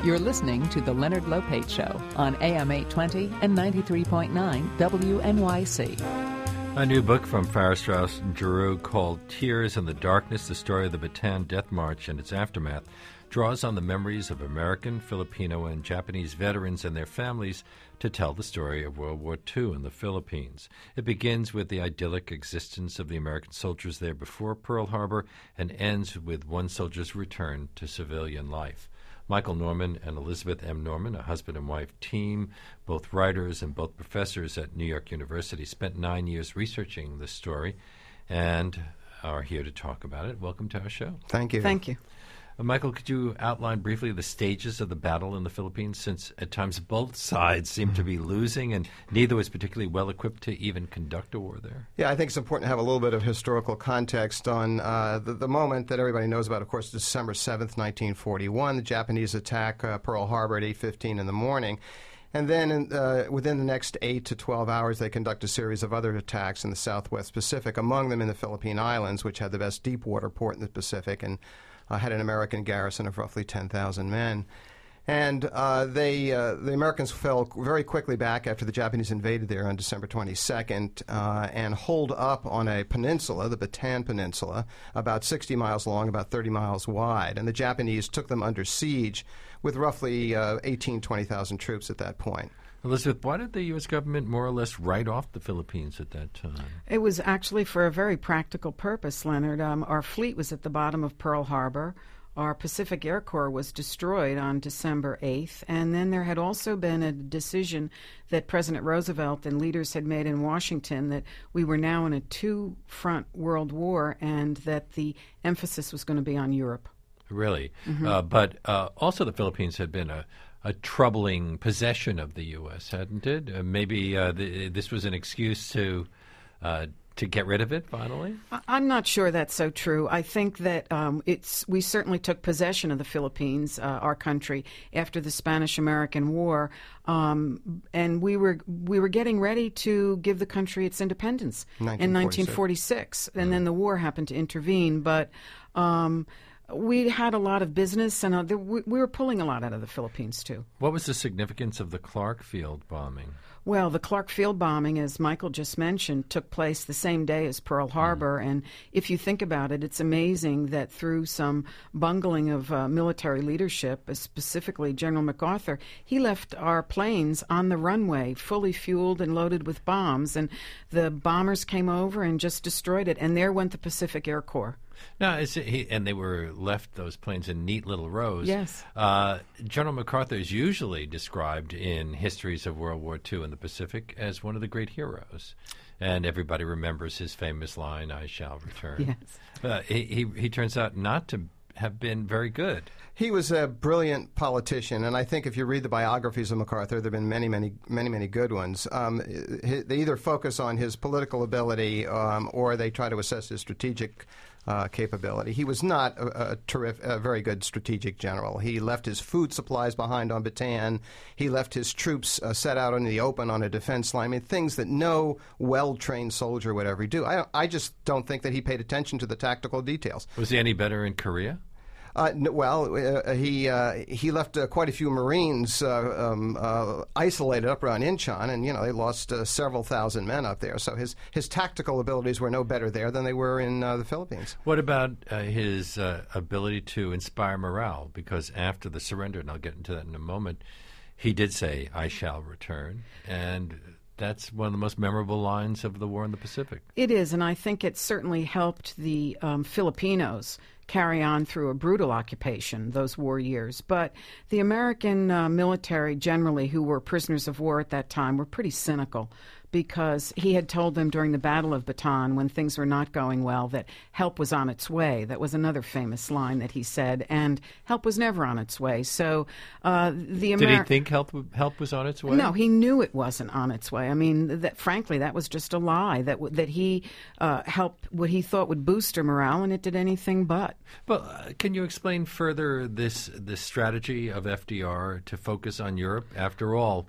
You're listening to The Leonard Lopate Show on AM 820 and 93.9 WNYC. A new book from Farrar, Straus and Giroux called Tears in the Darkness, the story of the Bataan Death March and its aftermath, draws on the memories of American, Filipino, and Japanese veterans and their families to tell the story of World War II in the Philippines. It begins with the idyllic existence of the American soldiers there before Pearl Harbor and ends with one soldier's return to civilian life. Michael Norman and Elizabeth M. Norman, a husband and wife team, both writers and both professors at New York University, spent 9 years researching this story and are here to talk about it. Welcome to our show. Thank you. Thank you. Michael, could you outline briefly the stages of the battle in the Philippines, since at times both sides seemed to be losing and neither was particularly well equipped to even conduct a war there? Yeah, I think it's important to have a little bit of historical context on the moment that everybody knows about, of course, December 7th, 1941. The Japanese attack Pearl Harbor at 8:15 in the morning. And then within the next 8 to 12 hours, they conduct a series of other attacks in the Southwest Pacific, among them in the Philippine Islands, which had the best deep water port in the Pacific and had an American garrison of roughly 10,000 men. And the Americans fell very quickly back after the Japanese invaded there on December 22nd and holed up on a peninsula, the Bataan Peninsula, about 60 miles long, about 30 miles wide. And the Japanese took them under siege with roughly 20,000 troops at that point. Elizabeth, why did the U.S. government more or less write off the Philippines at that time? It was actually for a very practical purpose, Leonard. Our fleet was at the bottom of Pearl Harbor. Our Pacific Air Corps was destroyed on December 8th, and then there had also been a decision that President Roosevelt and leaders had made in Washington that we were now in a two-front world war and that the emphasis was going to be on Europe. Really? But also the Philippines had been a troubling possession of the U.S., hadn't it? Maybe this was an excuse to get rid of it finally? I'm not sure that's so true. I think that we certainly took possession of the Philippines, our country, after the Spanish-American War, and we were getting ready to give the country its independence in 1946, and then the war happened to intervene. But we had a lot of business, and we were pulling a lot out of the Philippines, too. What was the significance of the Clark Field bombing? Well, the Clark Field bombing, as Michael just mentioned, took place the same day as Pearl Harbor. And if you think about it, it's amazing that through some bungling of military leadership, specifically General MacArthur, he left our planes on the runway, fully fueled and loaded with bombs. And the bombers came over and just destroyed it. And there went the Pacific Air Corps. Now, and they were left, those planes, in neat little rows. Yes. General MacArthur is usually described in histories of World War II in the Pacific as one of the great heroes. And everybody remembers his famous line, "I shall return." Yes. He turns out not to have been very good. He was a brilliant politician, and I think if you read the biographies of MacArthur, there have been many good ones. They either focus on his political ability or they try to assess his strategic capability. He was not a very good strategic general. He left his food supplies behind on Bataan. He left his troops set out in the open on a defense line. I mean, things that no well-trained soldier would ever do. I just don't think that he paid attention to the tactical details. Was he any better in Korea? He left quite a few Marines isolated up around Incheon, and they lost several thousand men up there. So his tactical abilities were no better there than they were in the Philippines. What about his ability to inspire morale? Because after the surrender, and I'll get into that in a moment, he did say, "I shall return," and that's one of the most memorable lines of the war in the Pacific. It is, and I think it certainly helped the Filipinos carry on through a brutal occupation, those war years. But the American military generally, who were prisoners of war at that time, were pretty cynical, because he had told them during the Battle of Bataan, when things were not going well, that help was on its way. That was another famous line that he said, and help was never on its way. So did he think help was on its way? No, he knew it wasn't on its way. I mean, frankly, that was just a lie, that he helped what he thought would boost our morale, and it did anything but. But can you explain further this strategy of FDR to focus on Europe? After all,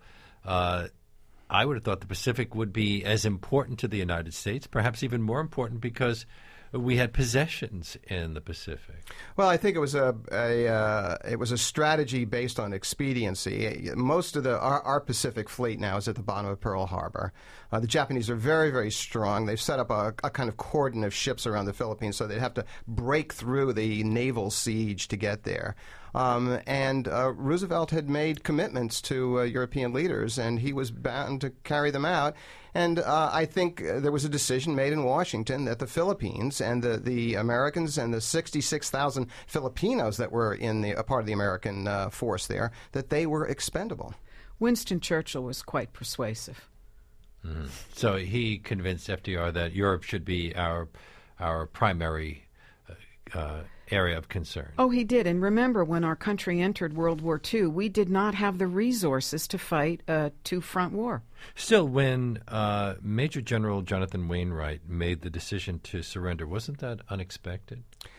I would have thought the Pacific would be as important to the United States, perhaps even more important, because we had possessions in the Pacific. Well, I think it was a strategy based on expediency. Most of our Pacific fleet now is at the bottom of Pearl Harbor. The Japanese are very, very strong. They've set up a kind of cordon of ships around the Philippines, so they'd have to break through the naval siege to get there. And Roosevelt had made commitments to European leaders, and he was bound to carry them out. And I think there was a decision made in Washington that the Philippines and the Americans and the 66,000 Filipinos that were in a part of the American force there, that they were expendable. Winston Churchill was quite persuasive. Mm. So he convinced FDR that Europe should be our primary area of concern. Oh, he did. And remember, when our country entered World War II, we did not have the resources to fight a two-front war. Still, when Major General Jonathan Wainwright made the decision to surrender, wasn't that unexpected?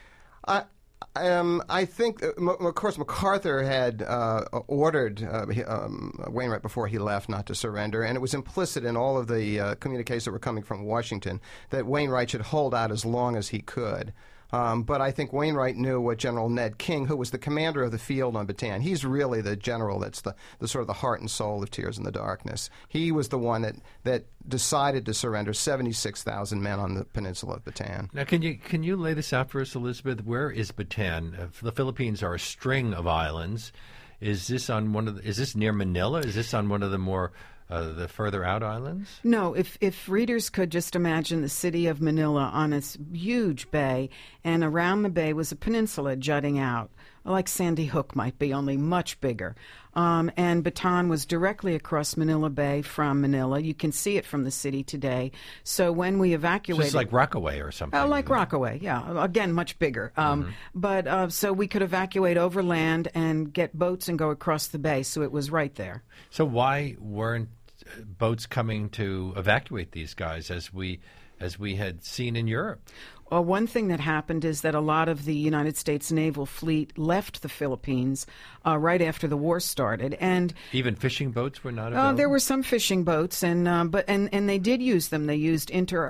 I think, of course, MacArthur had ordered Wainwright before he left not to surrender, and it was implicit in all of the communiques that were coming from Washington that Wainwright should hold out as long as he could. But I think Wainwright knew what General Ned King, who was the commander of the field on Bataan, he's really the general that's the sort of the heart and soul of Tears in the Darkness. He was the one that decided to surrender 76,000 men on the peninsula of Bataan. Now, can you lay this out for us, Elizabeth? Where is Bataan? The Philippines are a string of islands. Is this near Manila? Is this on one of the more the further out islands? No, if readers could just imagine the city of Manila on its huge bay, and around the bay was a peninsula jutting out, like Sandy Hook might be, only much bigger. And Bataan was directly across Manila Bay from Manila. You can see it from the city today. So when we evacuated... So it's like Rockaway or something. Like Rockaway, yeah. Again, much bigger. But so we could evacuate overland and get boats and go across the bay, so it was right there. So why weren't boats coming to evacuate these guys as we had seen in Europe? Well, one thing that happened is that a lot of the United States naval fleet left the Philippines right after the war started, and even fishing boats were not available. There were some fishing boats, and they did use them. They used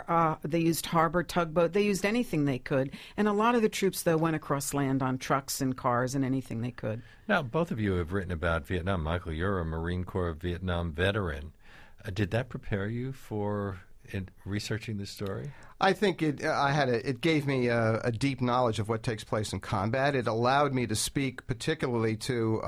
harbor tugboat. They used anything they could, and a lot of the troops though went across land on trucks and cars and anything they could. Now, both of you have written about Vietnam. Michael, you're a Marine Corps Vietnam veteran. Did that prepare you for researching this story? I think it gave me a deep knowledge of what takes place in combat. It allowed me to speak particularly to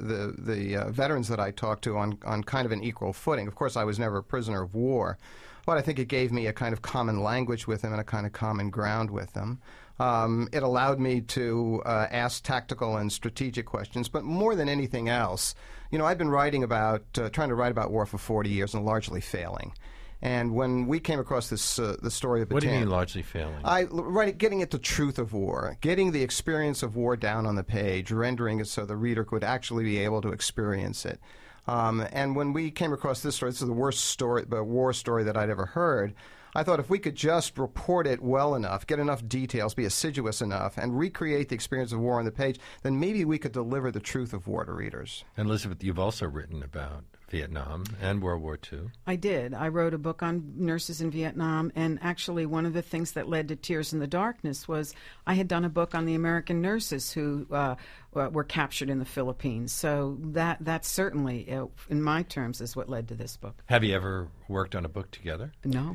the veterans that I talked to on kind of an equal footing. Of course, I was never a prisoner of war, but I think it gave me a kind of common language with them and a kind of common ground with them. It allowed me to ask tactical and strategic questions, but more than anything else, I'd been trying to write about war for 40 years and largely failing. And when we came across the story of Bataan... What do you mean largely failing? Getting at the truth of war, getting the experience of war down on the page, rendering it so the reader could actually be able to experience it. And when we came across this story, this is the worst war story that I'd ever heard, I thought if we could just report it well enough, get enough details, be assiduous enough, and recreate the experience of war on the page, then maybe we could deliver the truth of war to readers. And Elizabeth, you've also written about Vietnam and World War II. I did. I wrote a book on nurses in Vietnam, and actually one of the things that led to Tears in the Darkness was I had done a book on the American nurses who were captured in the Philippines. So that certainly, in my terms, is what led to this book. Have you ever worked on a book together? No.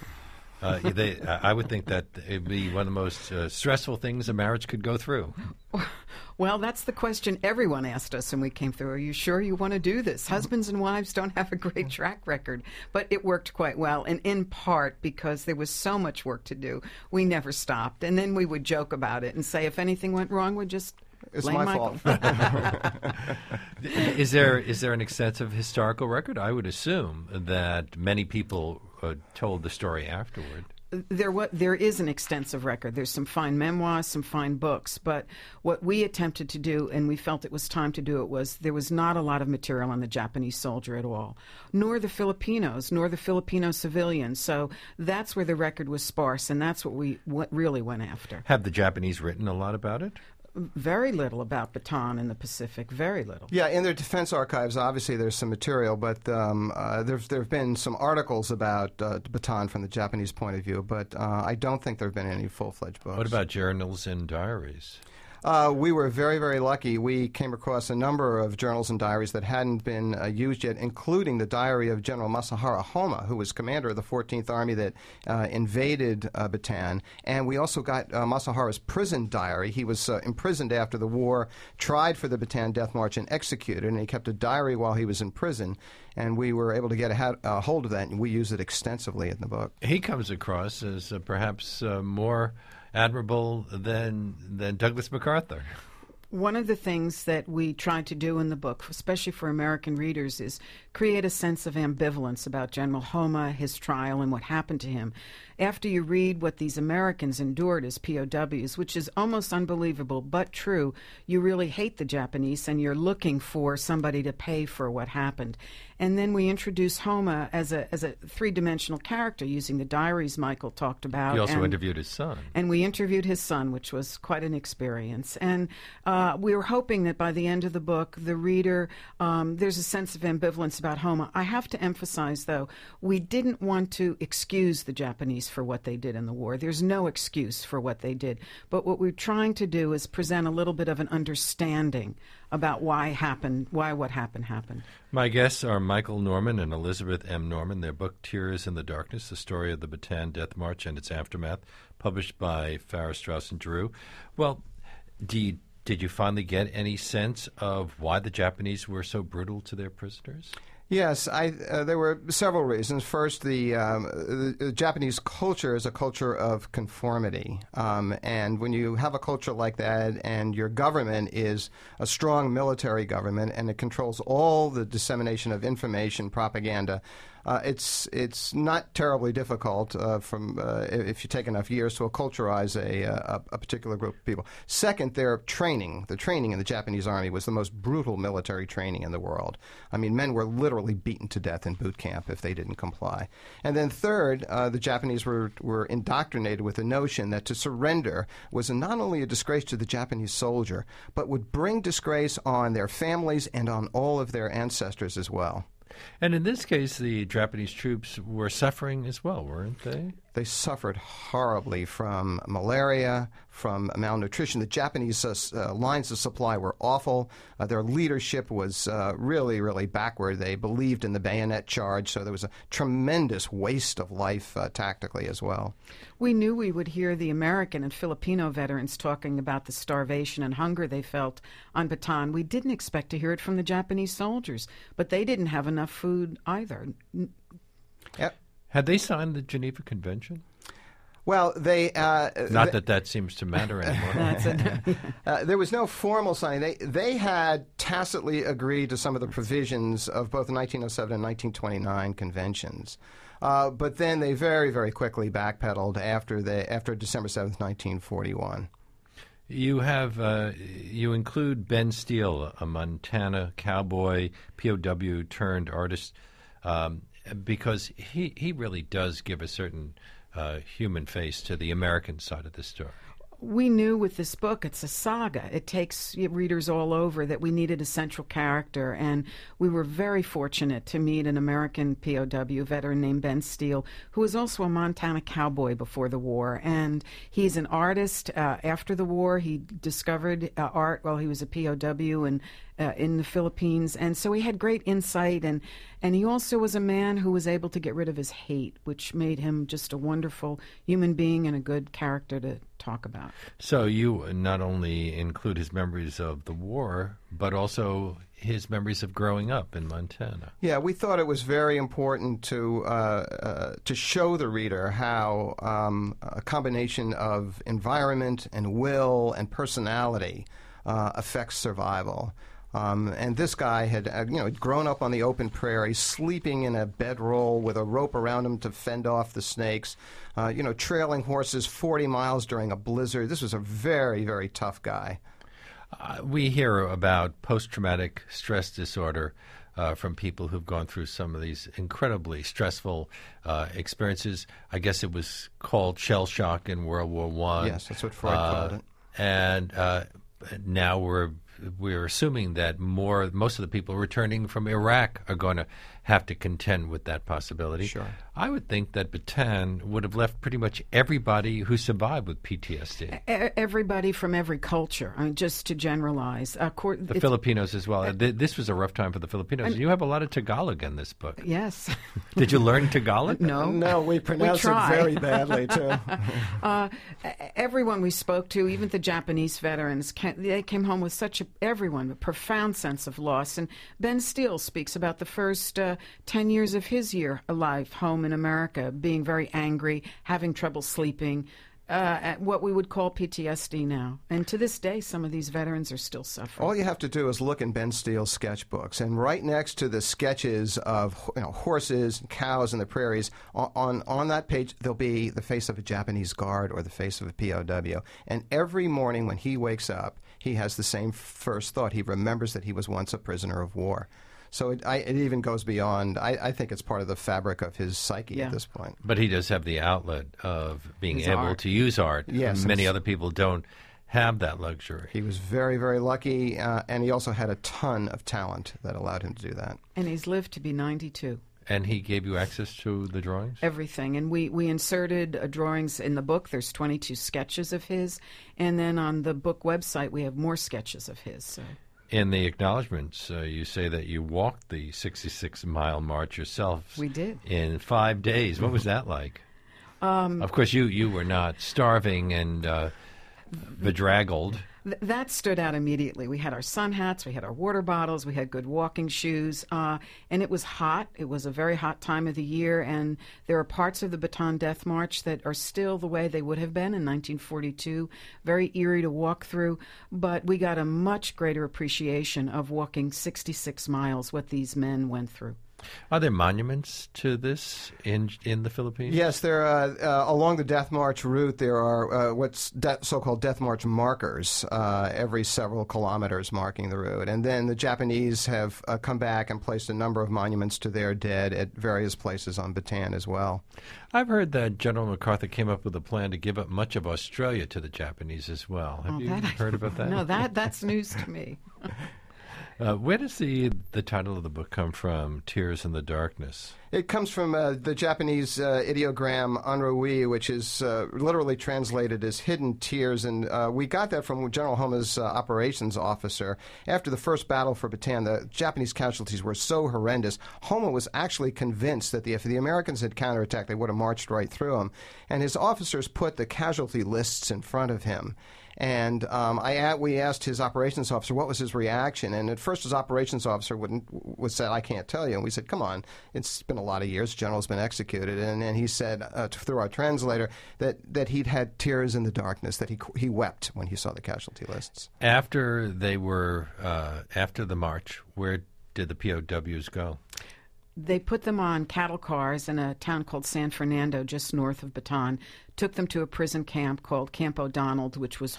I would think that it would be one of the most stressful things a marriage could go through. Well, that's the question everyone asked us when we came through. Are you sure you want to do this? Husbands and wives don't have a great track record. But it worked quite well, and in part because there was so much work to do, we never stopped. And then we would joke about it and say if anything went wrong, we'd just blame Michael. It's my fault. Is there an extensive historical record? I would assume that many people told the story afterward. There is an extensive record. There's some fine memoirs, some fine books, but what we attempted to do, and we felt it was time to do it, was there was not a lot of material on the Japanese soldier at all, nor the Filipinos, nor the Filipino civilians. So that's where the record was sparse, and that's what we really went after. Have the Japanese written a lot about it? very little about Bataan in the Pacific, very little. Yeah, in their defense archives, obviously there's some material, but there have been some articles about Bataan from the Japanese point of view, but I don't think there have been any full-fledged books. What about journals and diaries? We were very, very lucky. We came across a number of journals and diaries that hadn't been used yet, including the diary of General Masahara Homa, who was commander of the 14th Army that invaded Bataan. And we also got Masahara's prison diary. He was imprisoned after the war, tried for the Bataan Death March, and executed. And he kept a diary while he was in prison. And we were able to get a hold of that, and we use it extensively in the book. He comes across as perhaps more admirable than Douglas MacArthur. One of the things that we tried to do in the book, especially for American readers, is create a sense of ambivalence about General Homa, his trial, and what happened to him. After you read what these Americans endured as POWs, which is almost unbelievable but true, you really hate the Japanese and you're looking for somebody to pay for what happened. And then we introduce Homa as a three-dimensional character using the diaries Michael talked about. You also interviewed his son. And we interviewed his son, which was quite an experience. And we were hoping that by the end of the book, the reader, there's a sense of ambivalence about Homa. I have to emphasize, though, we didn't want to excuse the Japanese for what they did in the war. There's no excuse for what they did. But what we're trying to do is present a little bit of an understanding about why what happened. My guests are Michael Norman and Elizabeth M. Norman. Their book, Tears in the Darkness, The Story of the Bataan Death March and Its Aftermath, published by Farrar, Straus and Giroux. Well, did you finally get any sense of why the Japanese were so brutal to their prisoners? Yes, there were several reasons. First, the Japanese culture is a culture of conformity. And when you have a culture like that and your government is a strong military government and it controls all the dissemination of information, propaganda, it's not terribly difficult if you take enough years to acculturize a particular group of people. Second, the training in the Japanese Army was the most brutal military training in the world. I mean, men were literally beaten to death in boot camp if they didn't comply. And then third, the Japanese were indoctrinated with the notion that to surrender was not only a disgrace to the Japanese soldier, but would bring disgrace on their families and on all of their ancestors as well. And in this case, the Japanese troops were suffering as well, weren't they? They suffered horribly from malaria, from malnutrition. The Japanese lines of supply were awful. Their leadership was really, really backward. They believed in the bayonet charge, so there was a tremendous waste of life tactically as well. We knew we would hear the American and Filipino veterans talking about the starvation and hunger they felt on Bataan. We didn't expect to hear it from the Japanese soldiers, but they didn't have enough food either. Yep. Had they signed the Geneva Convention? Well, that seems to matter anymore. There was no formal signing. They had tacitly agreed to some of the provisions of both the 1907 and 1929 conventions. But then they very, very quickly backpedaled after December 7th, 1941. You include Ben Steele, a Montana cowboy, POW turned artist, because he really does give a certain human face to the American side of the story. We knew with this book, it's a saga. It takes readers all over that we needed a central character, and we were very fortunate to meet an American POW veteran named Ben Steele, who was also a Montana cowboy before the war, and he's an artist. After the war, he discovered art while he was a POW and in the Philippines, and so he had great insight, and he also was a man who was able to get rid of his hate, which made him just a wonderful human being and a good character to talk about. So you not only include his memories of the war, but also his memories of growing up in Montana. Yeah, we thought it was very important to show the reader how a combination of environment and will and personality affects survival. And this guy had grown up on the open prairie, sleeping in a bedroll with a rope around him to fend off the snakes, trailing horses 40 miles during a blizzard. This was a very, very tough guy. We hear about post-traumatic stress disorder from people who've gone through some of these incredibly stressful experiences. I guess it was called shell shock in World War I. Yes, that's what Freud called it. And now we're assuming that most of the people returning from Iraq are going to have to contend with that possibility. Sure. I would think that Bataan would have left pretty much everybody who survived with PTSD. Everybody from every culture, I mean, just to generalize. The Filipinos as well. This was a rough time for the Filipinos. You have a lot of Tagalog in this book. Yes. Did you learn Tagalog? No, we pronounce it very badly, too. Everyone we spoke to, even the Japanese veterans, they came home with a profound sense of loss. And Ben Steele speaks about the first 10 years of his life home in America, being very angry, having trouble sleeping, at what we would call PTSD now. And to this day, some of these veterans are still suffering. All you have to do is look in Ben Steele's sketchbooks, and right next to the sketches of horses and cows in the prairies, on that page, there'll be the face of a Japanese guard or the face of a POW. And every morning when he wakes up, he has the same first thought. He remembers that he was once a prisoner of war. So it even goes beyond. I think it's part of the fabric of his psyche at this point. But he does have the outlet of being His able art. to use art. Yes, Many other people don't have that luxury. He was very, very lucky, and he also had a ton of talent that allowed him to do that. And he's lived to be 92. And he gave you access to the drawings? Everything. And we inserted drawings in the book. There's 22 sketches of his. And then on the book website, we have more sketches of his. So. In the acknowledgments, you say that you walked the 66-mile march yourself. We did. In 5 days. What was that like? Of course, you were not starving and bedraggled. That stood out immediately. We had our sun hats, we had our water bottles, we had good walking shoes, and it was hot. It was a very hot time of the year, and there are parts of the Bataan Death March that are still the way they would have been in 1942, very eerie to walk through, but we got a much greater appreciation of walking 66 miles, what these men went through. Are there monuments to this in the Philippines? Yes, there along the Death March route. There are what's so-called Death March markers every several kilometers marking the route, and then the Japanese have come back and placed a number of monuments to their dead at various places on Bataan as well. I've heard that General MacArthur came up with a plan to give up much of Australia to the Japanese as well. Have you heard about that? No, that's news to me. Where does the title of the book come from, Tears in the Darkness? It comes from the Japanese ideogram Anrui, which is literally translated as hidden tears. And we got that from General Homa's operations officer. After the first battle for Bataan, the Japanese casualties were so horrendous, Homa was actually convinced that if the Americans had counterattacked, they would have marched right through them. And his officers put the casualty lists in front of him. And we asked his operations officer what was his reaction, and at first his operations officer would say, "I can't tell you." And we said, "Come on, it's been a lot of years. The general's been executed." And then he said through our translator that he'd had tears in the darkness, that he wept when he saw the casualty lists. After they were after the march, where did the POWs go? They put them on cattle cars in a town called San Fernando, just north of Bataan, took them to a prison camp called Camp O'Donnell, which was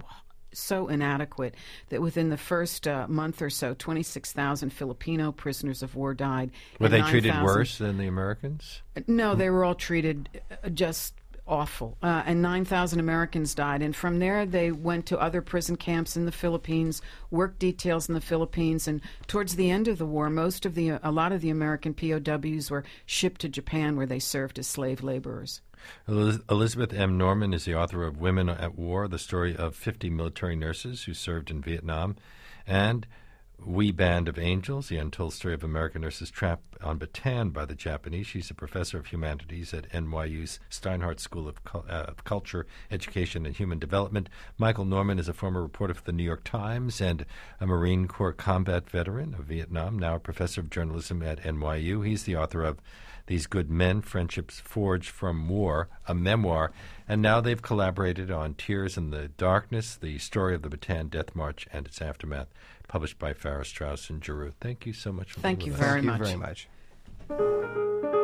so inadequate that within the first month or so, 26,000 Filipino prisoners of war died. Were they treated worse than the Americans? No, they were all treated just awful. And 9,000 Americans died. And from there, they went to other prison camps in the Philippines, work details in the Philippines. And towards the end of the war, a lot of the American POWs were shipped to Japan, where they served as slave laborers. Elizabeth M. Norman is the author of Women at War, the story of 50 military nurses who served in Vietnam, and We Band of Angels, the untold story of American nurses trapped on Bataan by the Japanese. She's a professor of humanities at NYU's Steinhardt School of Culture, Education, and Human Development. Michael Norman is a former reporter for the New York Times and a Marine Corps combat veteran of Vietnam, now a professor of journalism at NYU. He's the author of These Good Men, Friendships Forged from War, a memoir, and now they've collaborated on Tears in the Darkness, the story of the Bataan Death March and its aftermath, published by Farrar, Straus and Giroux. Thank you so much for being with us. Thank you very much. Thank you very much.